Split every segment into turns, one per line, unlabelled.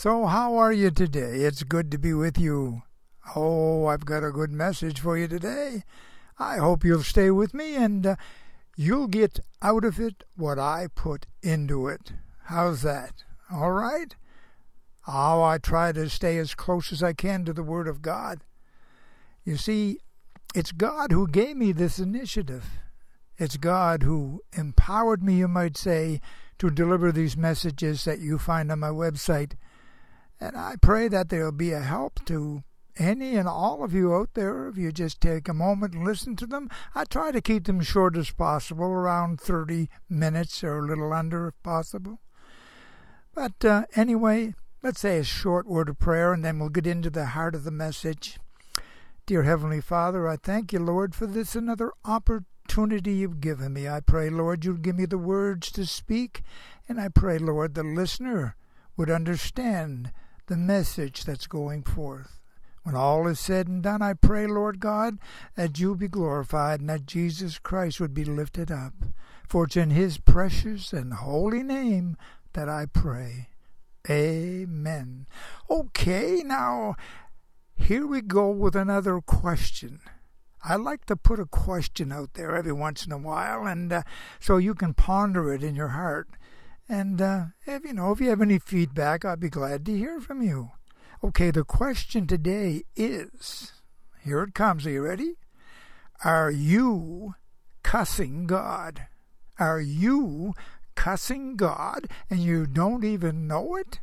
So how are you today? It's good to be with you. Oh, I've got a good message for you today. I hope you'll stay with me and you'll get out of it what I put into it. How's that? All right? Oh, I try to stay as close as I can to the Word of God. You see, it's God who gave me this initiative. It's God who empowered me, you might say, to deliver these messages that you find on my website. And I pray that they'll be a help to any and all of you out there if you just take a moment and listen to them. I try to keep them short as possible, around 30 minutes or a little under if possible. But anyway, let's say a short word of prayer and then we'll get into the heart of the message. Dear Heavenly Father, I thank you, Lord, for this another opportunity you've given me. I pray, Lord, you'd give me the words to speak, and I pray, Lord, the listener would understand the message that's going forth. When all is said and done, I pray, Lord God, that you be glorified and that Jesus Christ would be lifted up. For it's in his precious and holy name that I pray. Amen. Okay, now, here we go with another question. I like to put a question out there every once in a while, and so you can ponder it in your heart. And if you have any feedback, I'd be glad to hear from you. Okay, the question today is, here it comes, are you ready? Are you cussing God? Are you cussing God and you don't even know it?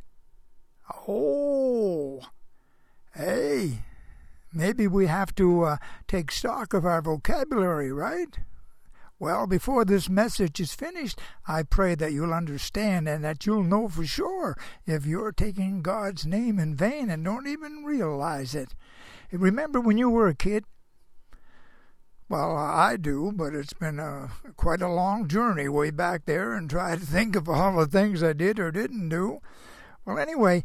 Oh, hey, maybe we have to take stock of our vocabulary, right? Well, before this message is finished, I pray that you'll understand and that you'll know for sure if you're taking God's name in vain and don't even realize it. Remember when you were a kid? Well, I do, but it's been quite a long journey way back there and try to think of all the things I did or didn't do. Well, anyway,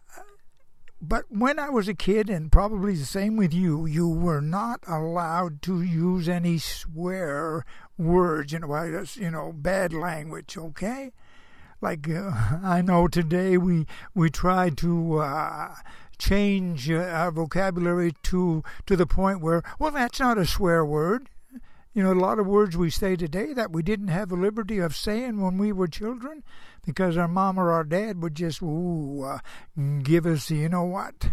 but when I was a kid, and probably the same with you, you were not allowed to use any swear words, bad language, okay? Like, I know today we try to change our vocabulary to the point where, well, that's not a swear word. A lot of words we say today that we didn't have the liberty of saying when we were children because our mom or our dad would just, give us, what.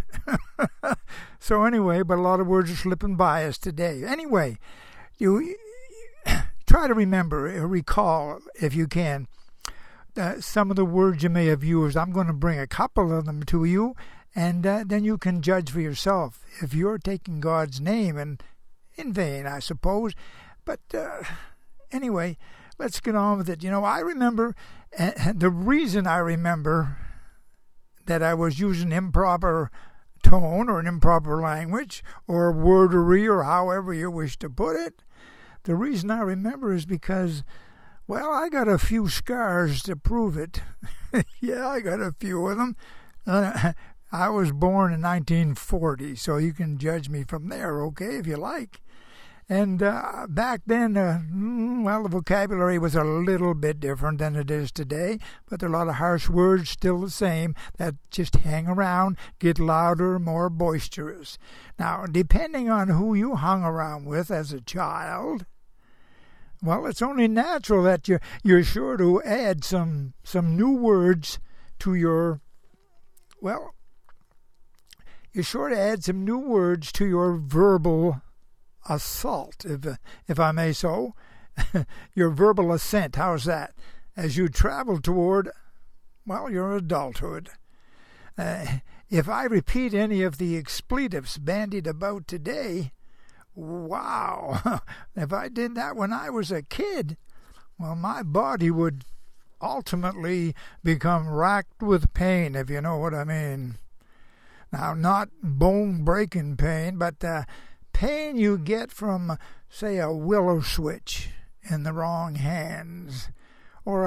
So anyway, but a lot of words are slipping by us today. Anyway, you try to recall, if you can, some of the words you may have used. I'm going to bring a couple of them to you, and then you can judge for yourself if you're taking God's name in vain, I suppose. But anyway, let's get on with it. I remember, and the reason I remember that I was using improper tone or an improper language or wordery or however you wish to put it, the reason I remember is because, well, I got a few scars to prove it. Yeah, I got a few of them. I was born in 1940, so you can judge me from there, okay, if you like. And back then, the vocabulary was a little bit different than it is today, but there are a lot of harsh words still the same that just hang around, get louder, more boisterous. Now, depending on who you hung around with as a child, well, it's only natural that you're sure to add some new words to your, well, you're sure to add some new words to your verbal assault, if I may so, your verbal ascent. How's that? As you travel toward, well, your adulthood. If I repeat any of the expletives bandied about today, wow, if I did that when I was a kid, well, my body would ultimately become racked with pain, if you know what I mean. Now, not bone-breaking pain, but pain you get from, say, a willow switch in the wrong hands, or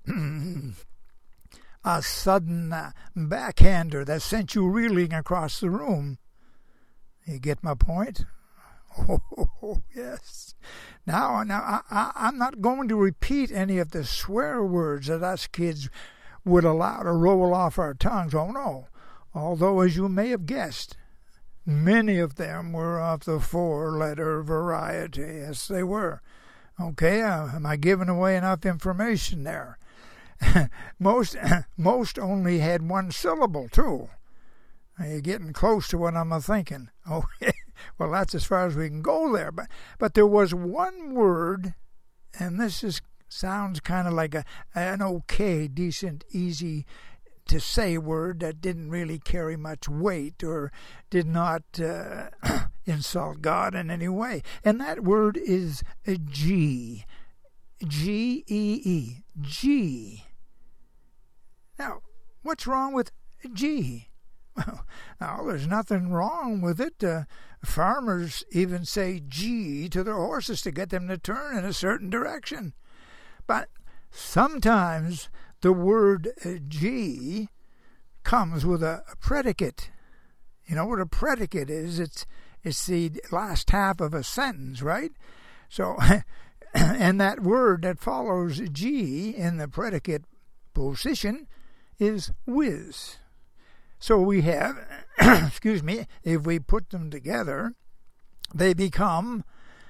a sudden backhander that sent you reeling across the room. You get my point? Oh, yes. Now, I'm not going to repeat any of the swear words that us kids would allow to roll off our tongues. Oh, no. although, as you may have guessed, many of them were of the 4-letter variety. Yes, they were. Okay, am I giving away enough information there? Most only had one syllable, too. You're getting close to what I'm thinking. Okay, well, that's as far as we can go there. But there was one word, and this sounds kind of like an okay, decent, easy to say word that didn't really carry much weight or did not insult God in any way. And that word is a G. G-E-E. G. Now, what's wrong with G? Well, now, there's nothing wrong with it. Farmers even say G to their horses to get them to turn in a certain direction. But sometimes the word G comes with a predicate. You know what a predicate is? It's the last half of a sentence, right? So, and that word that follows G in the predicate position is whiz. So we have, if we put them together, they really become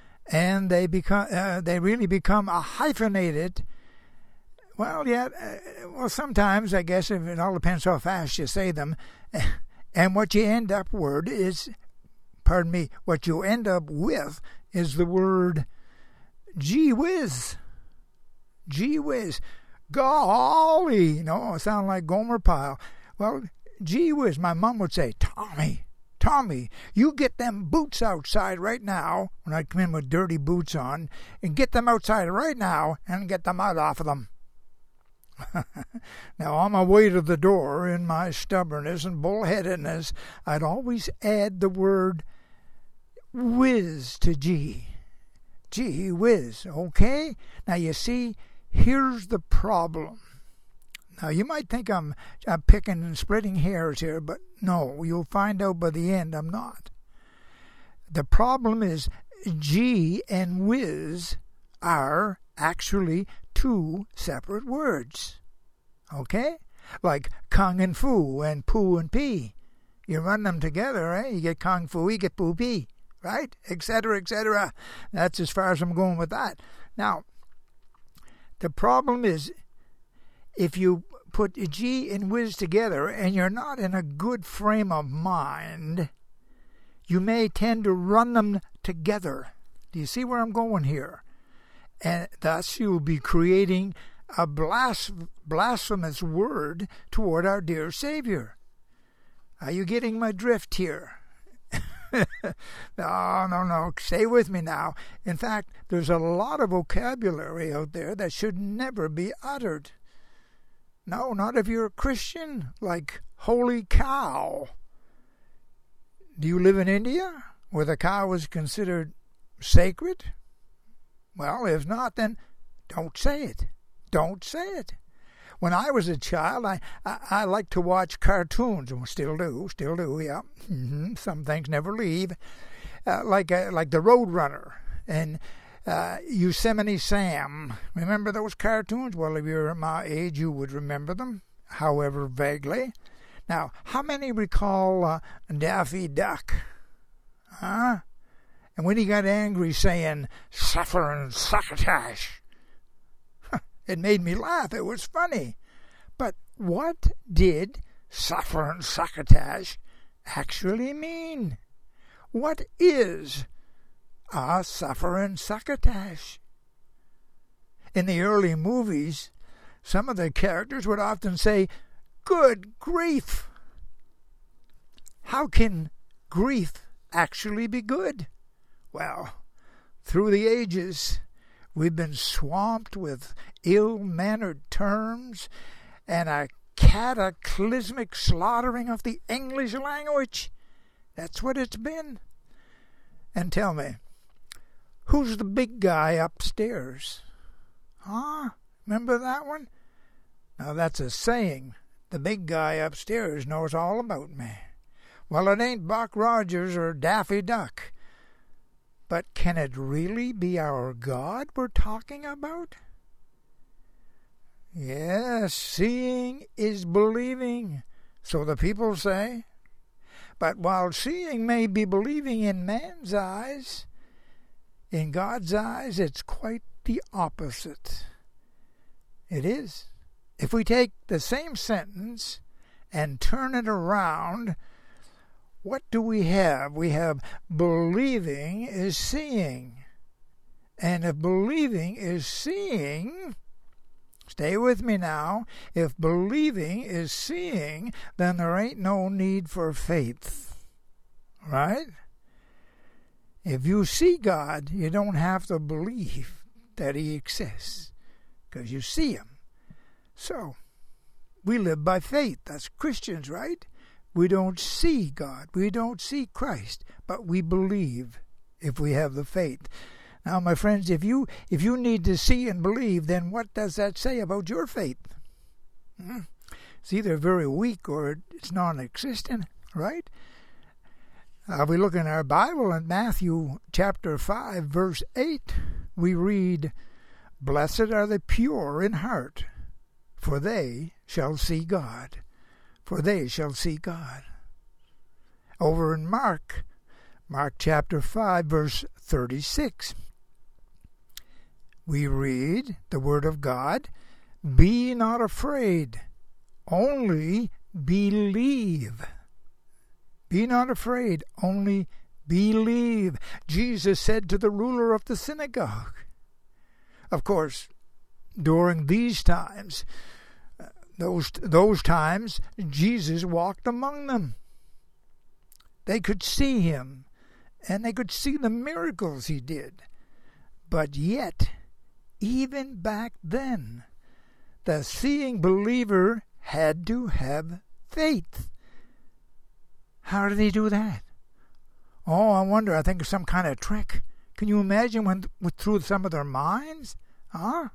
a hyphenated. Well, sometimes, I guess, it all depends how fast you say them. And what you end up with is the word gee whiz. Gee whiz. Golly. I sound like Gomer Pyle. Well, gee whiz. My mom would say, Tommy, you get them boots outside right now, when I'd come in with dirty boots on, and get them outside right now and get the mud off of them. Now, on my way to the door, in my stubbornness and bullheadedness, I'd always add the word whiz to G. Gee whiz, okay? Now, you see, here's the problem. Now, you might think I'm picking and splitting hairs here, but no, you'll find out by the end I'm not. The problem is G and whiz are actually two separate words. Okay? Like kung and fu and poo and pee. You run them together, eh? You get kung fu, you get poo pee, right? Etc., etc. That's as far as I'm going with that. Now, the problem is if you put G and whiz together and you're not in a good frame of mind, you may tend to run them together. Do you see where I'm going here? And thus you'll be creating a blasphemous word toward our dear Savior. Are you getting my drift here? No. Stay with me now. In fact, there's a lot of vocabulary out there that should never be uttered. No, not if you're a Christian, like holy cow. Do you live in India, where the cow is considered sacred? Well, if not, then don't say it. Don't say it. When I was a child, I liked to watch cartoons, and still do, yeah. Some things never leave. Like the Roadrunner and Yosemite Sam. Remember those cartoons? Well, if you're my age, you would remember them, however vaguely. Now, how many recall Daffy Duck? Huh? And when he got angry saying, "Suffering succotash," it made me laugh. It was funny. But what did suffering succotash actually mean? What is a suffering succotash? In the early movies, some of the characters would often say, "Good grief." How can grief actually be good? Well, through the ages, we've been swamped with ill-mannered terms and a cataclysmic slaughtering of the English language. That's what it's been. And tell me, who's the big guy upstairs? Huh? Remember that one? Now that's a saying. The big guy upstairs knows all about me. Well, it ain't Buck Rogers or Daffy Duck. But can it really be our God we're talking about? Yes, seeing is believing. So the people say. But while seeing may be believing in man's eyes, in God's eyes it's quite the opposite. It is. If we take the same sentence and turn it around, what do we have? We have believing is seeing. And if believing is seeing, stay with me now, if believing is seeing, then there ain't no need for faith. Right? If you see God, you don't have to believe that He exists, because you see Him. So, we live by faith. That's Christians, right? We don't see God. We don't see Christ. But we believe if we have the faith. Now, my friends, if you need to see and believe, then what does that say about your faith? It's either very weak or it's non-existent, right? We look in our Bible in Matthew chapter 5, verse 8. We read, "Blessed are the pure in heart, for they shall see God." For they shall see God. Over in Mark chapter 5, verse 36, we read the word of God, "Be not afraid, only believe." Be not afraid, only believe. Jesus said to the ruler of the synagogue. Of course, during these times, those times, Jesus walked among them. They could see Him, and they could see the miracles He did. But yet, even back then, the seeing believer had to have faith. How did he do that? Oh, I wonder. I think it's some kind of trick. Can you imagine through some of their minds? Huh?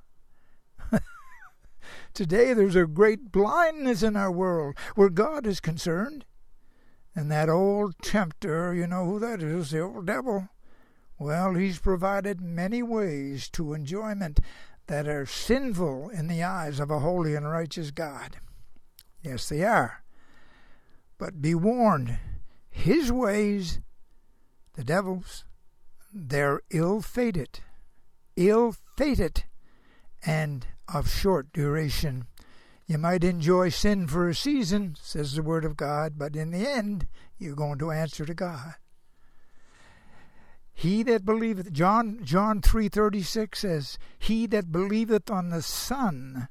Today there's a great blindness in our world where God is concerned. And that old tempter, you know who that is, the old devil. Well, he's provided many ways to enjoyment that are sinful in the eyes of a holy and righteous God. Yes, they are. But be warned, his ways, the devil's, they're ill-fated, and of short duration. You might enjoy sin for a season, says the Word of God, but in the end, you're going to answer to God. He that believeth, John 3:36 says, "He that believeth on the Son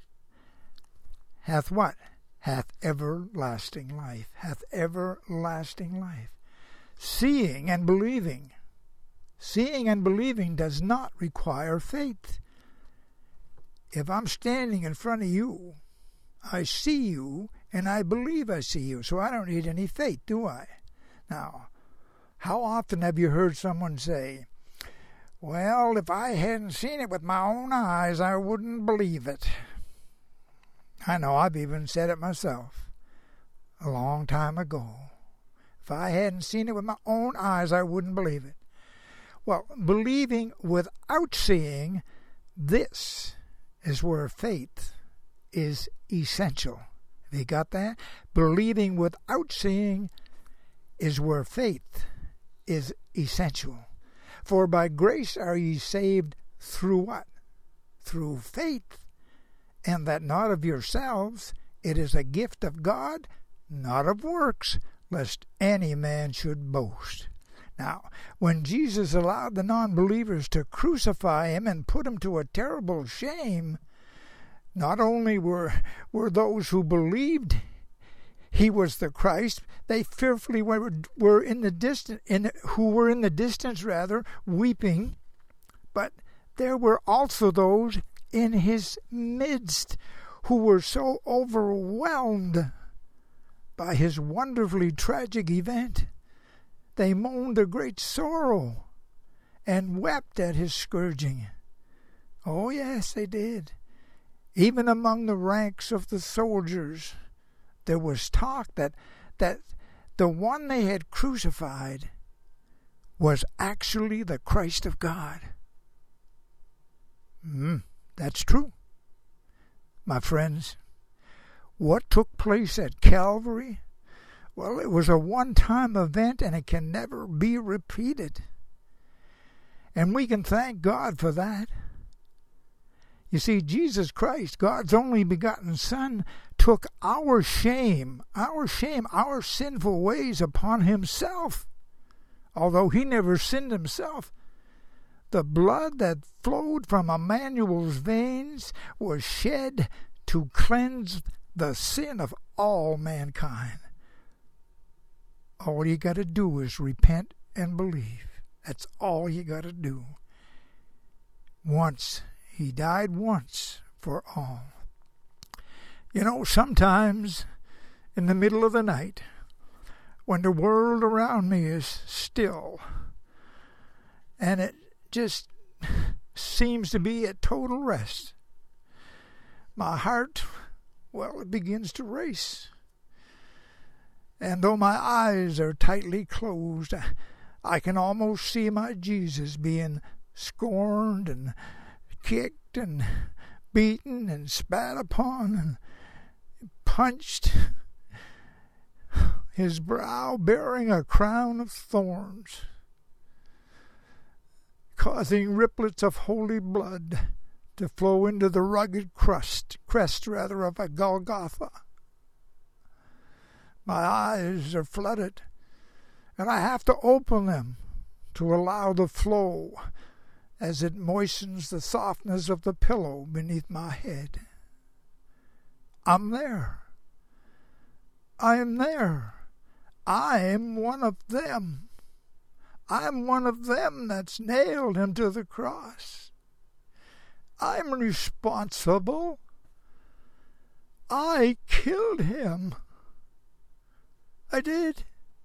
hath" what? "Hath everlasting life." Hath everlasting life. Seeing and believing. Seeing and believing does not require faith. If I'm standing in front of you, I see you, and I believe I see you, so I don't need any faith, do I? Now, how often have you heard someone say, "Well, if I hadn't seen it with my own eyes, I wouldn't believe it"? I know, I've even said it myself a long time ago. If I hadn't seen it with my own eyes, I wouldn't believe it. Well, believing without seeing, this is where faith is essential. Have you got that? Believing without seeing is where faith is essential. For by grace are ye saved through what? Through faith. And that not of yourselves, it is a gift of God, not of works, lest any man should boast. Now, when Jesus allowed the non-believers to crucify Him and put Him to a terrible shame, not only were those who believed He was the Christ, they fearfully were in the distance, weeping, but there were also those in His midst who were so overwhelmed by His wonderfully tragic event. They moaned a great sorrow and wept at His scourging. Oh, yes, they did. Even among the ranks of the soldiers, there was talk that the one they had crucified was actually the Christ of God. That's true. My friends, what took place at Calvary Well, it was a one-time event and it can never be repeated. And we can thank God for that. You see, Jesus Christ, God's only begotten Son, took our shame, our sinful ways upon himself. Although he never sinned himself, the blood that flowed from Emmanuel's veins was shed to cleanse the sin of all mankind. All you got to do is repent and believe. That's all you got to do. Once. He died once for all. You know, sometimes in the middle of the night, when the world around me is still, and it just seems to be at total rest, my heart, well, it begins to race. And though my eyes are tightly closed, I can almost see my Jesus being scorned and kicked and beaten and spat upon and punched, his brow bearing a crown of thorns, causing riplets of holy blood to flow into the rugged crest of a Golgotha. My eyes are flooded, and I have to open them to allow the flow as it moistens the softness of the pillow beneath my head. I'm there. I am there. I am one of them. I'm one of them that's nailed him to the cross. I'm responsible. I killed him. I did.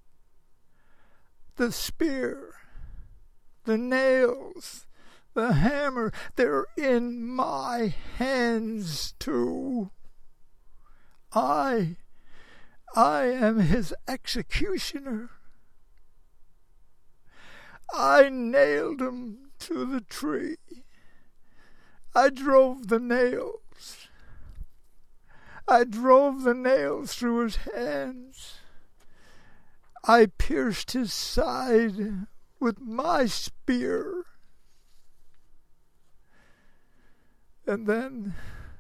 The spear, the nails, the hammer, they're in my hands too. I am his executioner. I nailed him to the tree. I drove the nails. I drove the nails through his hands. I pierced his side with my spear. And then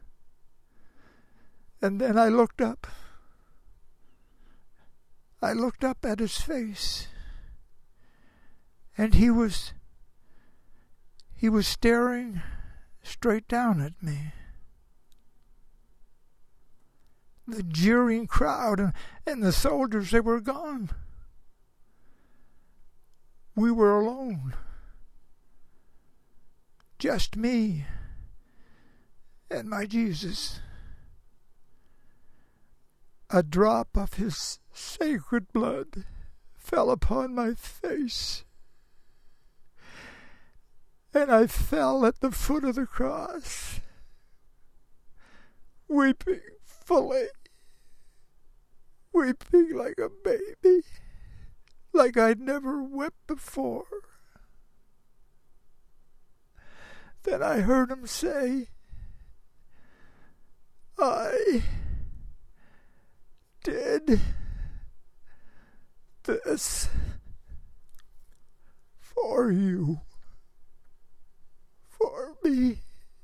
I looked up. I looked up at his face. And he was staring straight down at me. The jeering crowd and the soldiers, they were gone. We were alone. Just me and my Jesus. A drop of his sacred blood fell upon my face, and I fell at the foot of the cross, weeping fully, weeping like a baby, like I'd never wept before. Then I heard him say, I did this for you, for me.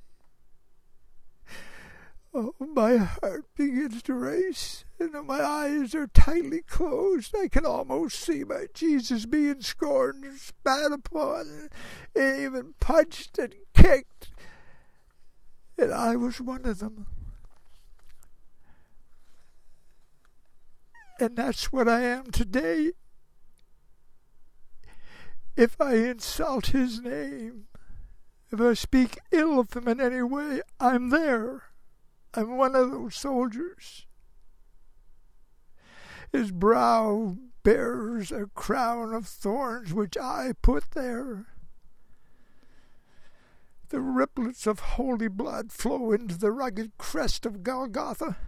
Oh, my heart begins to race, and though my eyes are tightly closed, I can almost see my Jesus being scorned and spat upon, and even punched and kicked. And I was one of them. And that's what I am today. If I insult his name, if I speak ill of him in any way, I'm there. I'm one of those soldiers. His brow bears a crown of thorns which I put there. The riplets of holy blood flow into the rugged crest of Golgotha.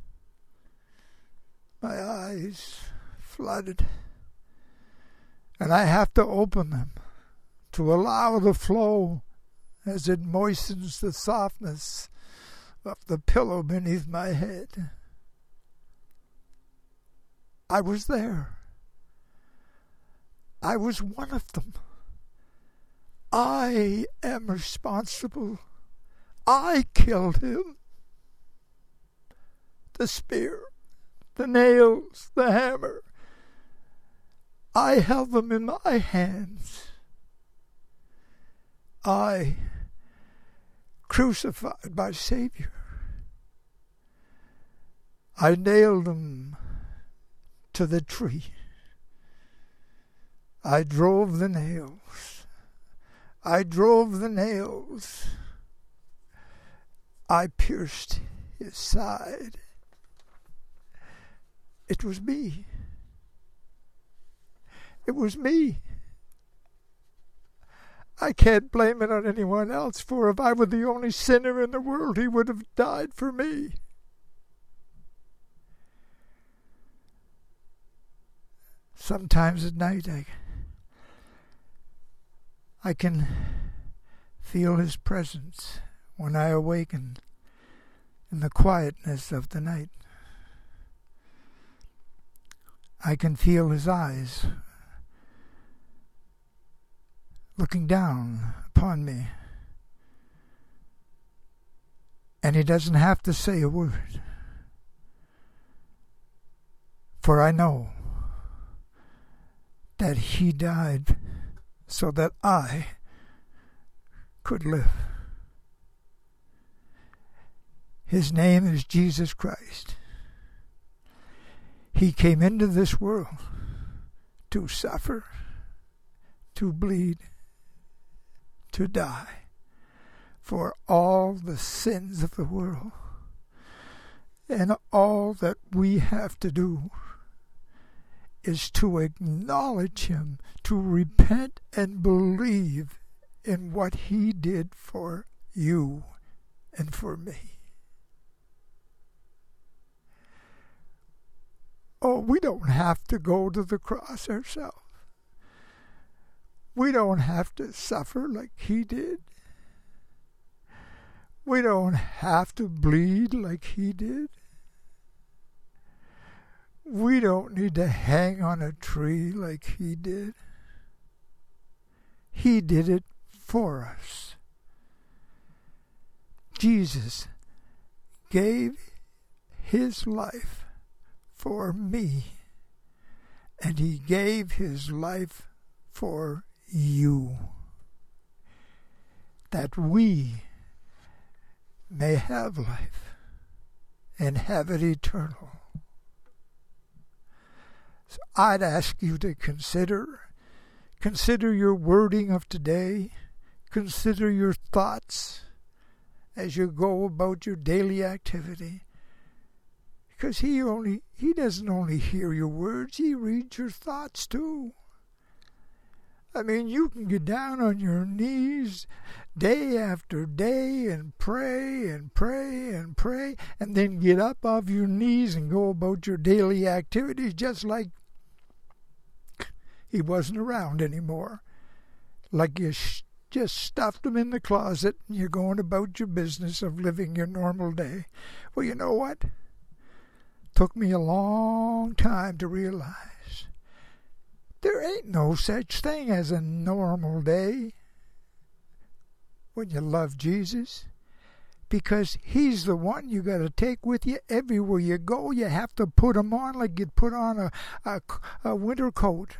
My eyes flooded, and I have to open them to allow the flow as it moistens the softness of the pillow beneath my head. I was there. I was one of them. I am responsible. I killed him. The spear, the nails, the hammer. I held them in my hands. I crucified my Savior. I nailed him to the tree. I drove the nails. I drove the nails. I pierced his side. It was me. It was me. I can't blame it on anyone else, for if I were the only sinner in the world, he would have died for me. Sometimes at night I can feel his presence when I awaken in the quietness of the night. I can feel his eyes looking down upon me. And he doesn't have to say a word. For I know that he died so that I could live. His name is Jesus Christ. He came into this world to suffer, to bleed, to die for all the sins of the world. And all that we have to do is to acknowledge him, to repent and believe in what he did for you and for me. Oh, we don't have to go to the cross ourselves. We don't have to suffer like he did. We don't have to bleed like he did. We don't need to hang on a tree like he did. He did it for us. Jesus gave his life for me, and he gave his life for you, that we may have life and have it eternal. So I'd ask you to consider your wording of today, consider your thoughts as you go about your daily activity. Because he doesn't only hear your words, he reads your thoughts too. I mean, you can get down on your knees day after day and pray and pray and pray, and then get up off your knees and go about your daily activities just like he wasn't around anymore. Like you just stuffed him in the closet and you're going about your business of living your normal day. Well, you know what? Took me a long time to realize there ain't no such thing as a normal day when you love Jesus, because he's the one you got to take with you everywhere you go. You have to put him on like you'd put on a winter coat.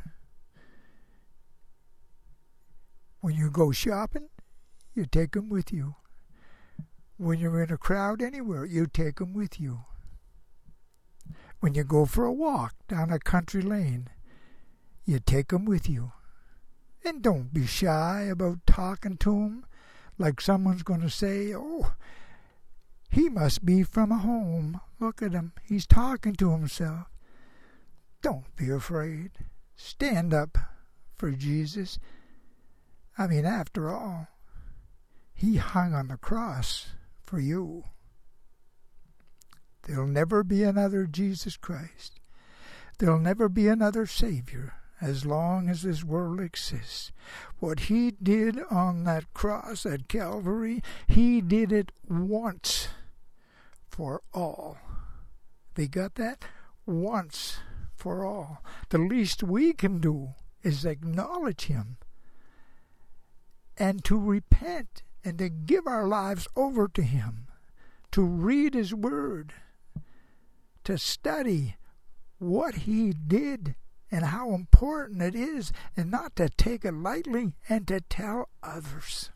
When you go shopping, you take him with you. When you're in a crowd anywhere, you take him with you. When you go for a walk down a country lane, you take him with you. And don't be shy about talking to him like someone's going to say, oh, he must be from a home. Look at him. He's talking to himself. Don't be afraid. Stand up for Jesus. I mean, after all, he hung on the cross for you. There'll never be another Jesus Christ. There'll never be another Savior as long as this world exists. What he did on that cross at Calvary, he did it once for all. They got that? Once for for all. The least we can do is acknowledge him and to repent and to give our lives over to him, to read his word, to study what he did and how important it is, and not to take it lightly and to tell others.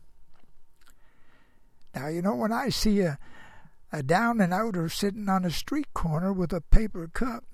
Now, when I see a down and outer sitting on a street corner with a paper cup,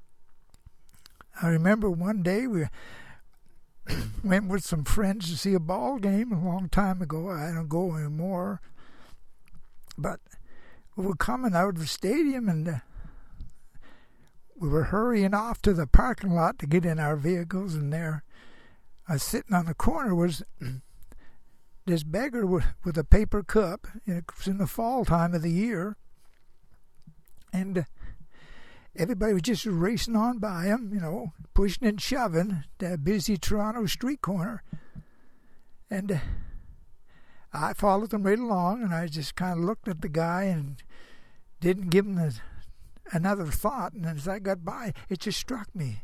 I remember one day we went with some friends to see a ball game a long time ago. I don't go anymore. But we were coming out of the stadium, and we were hurrying off to the parking lot to get in our vehicles, and there, sitting on the corner was this beggar with a paper cup. It was in the fall time of the year, and everybody was just racing on by him, pushing and shoving that busy Toronto street corner. And I followed them right along, and I just kind of looked at the guy and didn't give him another thought. And as I got by, it just struck me.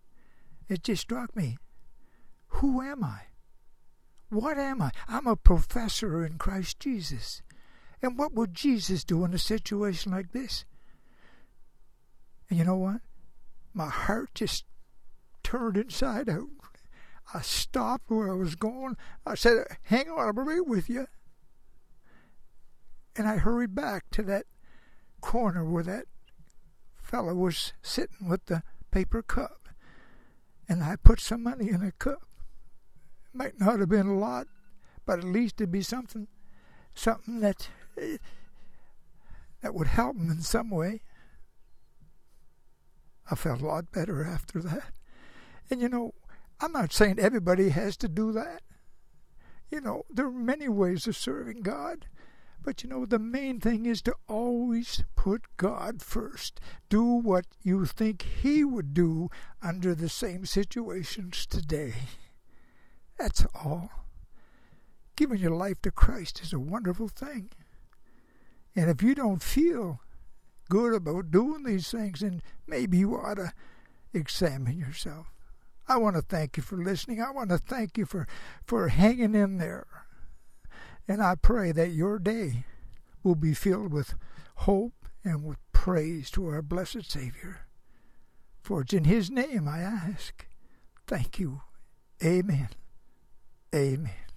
Who am I? What am I? I'm a professor in Christ Jesus. And what would Jesus do in a situation like this? And you know what? My heart just turned inside out. I stopped where I was going. I said, hang on, I'll be right with you. And I hurried back to that corner where that fellow was sitting with the paper cup. And I put some money in the cup. Might not have been a lot, but at least it'd be something that would help him in some way. I felt a lot better after that. And I'm not saying everybody has to do that. There are many ways of serving God. But the main thing is to always put God first. Do what you think he would do under the same situations today. That's all. Giving your life to Christ is a wonderful thing. And if you don't feel good about doing these things, then maybe you ought to examine yourself. I want to thank you for listening. I want to thank you for hanging in there. And I pray that your day will be filled with hope and with praise to our blessed Savior. For it's in his name I ask. Thank you. Amen. Amen.